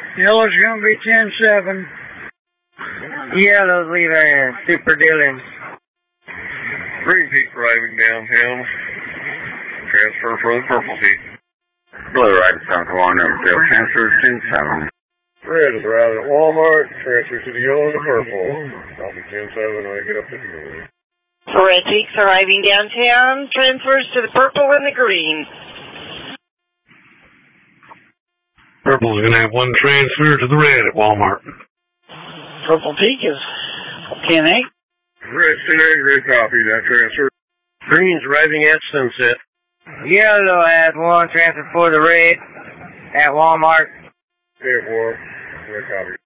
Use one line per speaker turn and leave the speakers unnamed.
Yellow's gonna be 10-7.
Yellow's leaving Super Dillon.
Green Peak arriving downtown. Transfer for the Purple Peak.
Blue right South Warnerville, transfer 10-7.
Red is arriving at Walmart. Transfer to the yellow and the purple. Copy 10-7 when I get up to the blue.
Red Peak's arriving downtown. Transfers to the purple and the green.
Purple's going to have one transfer to the red at Walmart.
Purple Peak is 10-8.
Red 10-8, red copy that transfer.
Green's arriving at Sunset. Yellow has one transfer for the red at Walmart.
8-4, red copy.